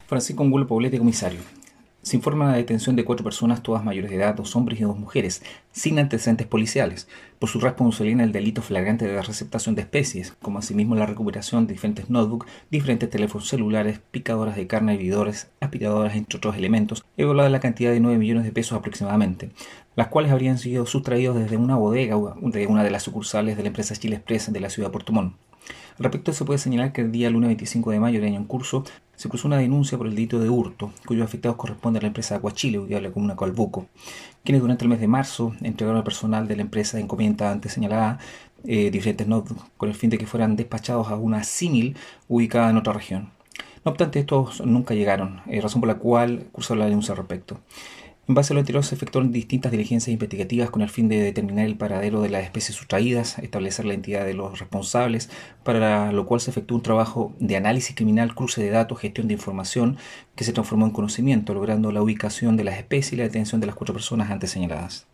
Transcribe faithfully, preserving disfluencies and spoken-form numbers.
Francisco Angulo Poblete, comisario. Se informa la detención de cuatro personas, todas mayores de edad, dos hombres y dos mujeres, sin antecedentes policiales, por su responsabilidad en el delito flagrante de receptación de especies, como asimismo la recuperación de diferentes notebooks, diferentes teléfonos celulares, picadoras de carne, vividores, aspiradoras, entre otros elementos, evaluada la cantidad de nueve millones de pesos aproximadamente, las cuales habrían sido sustraídos desde una bodega de una de las sucursales de la empresa Chile Express de la ciudad de Puerto Montt. Al respecto, se puede señalar que el día lunes veinticinco de mayo del año en curso se cruzó una denuncia por el delito de hurto, cuyos afectados corresponden a la empresa Aguachile, ubicada en la comuna de Calbuco, quienes durante el mes de marzo entregaron al personal de la empresa encomienda antes señalada eh, diferentes notebooks con el fin de que fueran despachados a una símil ubicada en otra región. No obstante, estos nunca llegaron, eh, razón por la cual cursó la denuncia al respecto. En base a lo anterior, se efectuaron distintas diligencias investigativas con el fin de determinar el paradero de las especies sustraídas, establecer la identidad de los responsables, para lo cual se efectuó un trabajo de análisis criminal, cruce de datos, gestión de información, que se transformó en conocimiento, logrando la ubicación de las especies y la detención de las cuatro personas antes señaladas.